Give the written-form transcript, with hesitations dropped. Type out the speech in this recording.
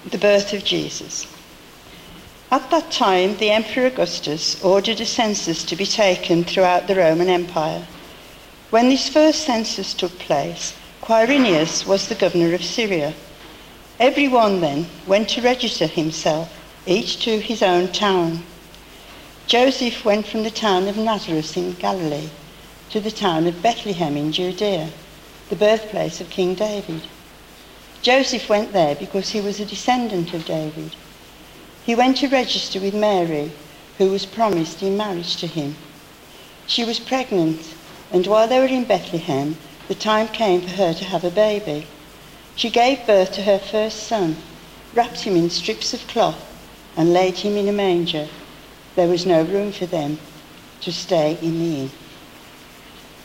The birth of Jesus. At that time, the Emperor Augustus ordered a census to be taken throughout the Roman Empire. When this first census took place, Quirinius was the governor of Syria. Everyone then went to register himself, each to his own town. Joseph went from the town of Nazareth in Galilee to the town of Bethlehem in Judea, the birthplace of King David. Joseph went there because he was a descendant of David. He went to register with Mary, who was promised in marriage to him. She was pregnant, and while they were in Bethlehem, the time came for her to have a baby. She gave birth to her first son, wrapped him in strips of cloth, and laid him in a manger. There was no room for them to stay in the inn.